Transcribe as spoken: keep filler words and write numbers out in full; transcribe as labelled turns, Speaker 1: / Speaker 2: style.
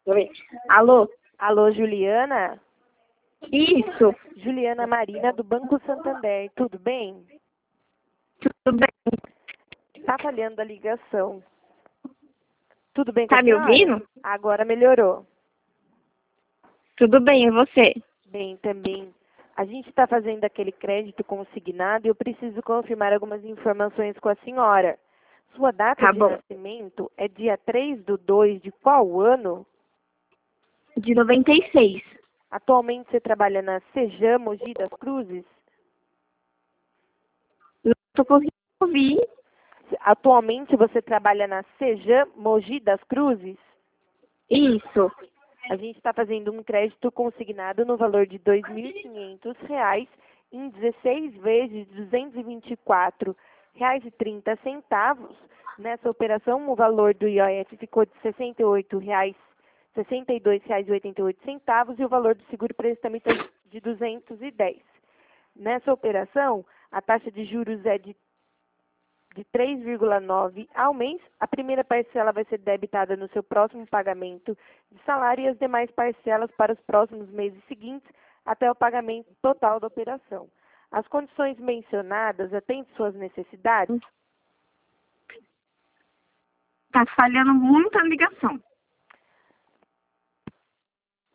Speaker 1: Oi. Alô?
Speaker 2: Alô, Juliana?
Speaker 1: Isso.
Speaker 2: Juliana Marina, do Banco Santander. Tudo bem?
Speaker 1: Tudo bem?
Speaker 2: Tá falhando a ligação. Tudo bem com
Speaker 1: Tá
Speaker 2: a
Speaker 1: me
Speaker 2: senhora?
Speaker 1: ouvindo?
Speaker 2: Agora melhorou.
Speaker 1: Tudo bem, e você?
Speaker 2: Bem, também. A gente está fazendo aquele crédito consignado e eu preciso confirmar algumas informações com a senhora. Sua data
Speaker 1: Tá
Speaker 2: de
Speaker 1: bom.
Speaker 2: nascimento é dia três do dois de qual ano?
Speaker 1: De noventa e seis.
Speaker 2: Atualmente você trabalha na Sejam Mogi das Cruzes?
Speaker 1: Não tô conseguindo ouvir.
Speaker 2: Atualmente você trabalha na Sejam Mogi das Cruzes?
Speaker 1: Isso.
Speaker 2: A gente está fazendo um crédito consignado no valor de dois mil e quinhentos reais em dezesseis vezes de duzentos e vinte e quatro reais e trinta centavos. Nessa operação, o valor do I O F ficou de sessenta e oito reais, sessenta e dois reais e oitenta e oito centavos e o valor do seguro-prestamento é de duzentos e dez. Nessa operação, a taxa de juros é de de três vírgula nove ao mês. A primeira parcela vai ser debitada no seu próximo pagamento de salário e as demais parcelas para os próximos meses seguintes até o pagamento total da operação. As condições mencionadas atendem suas necessidades?
Speaker 1: Tá falhando muito a ligação.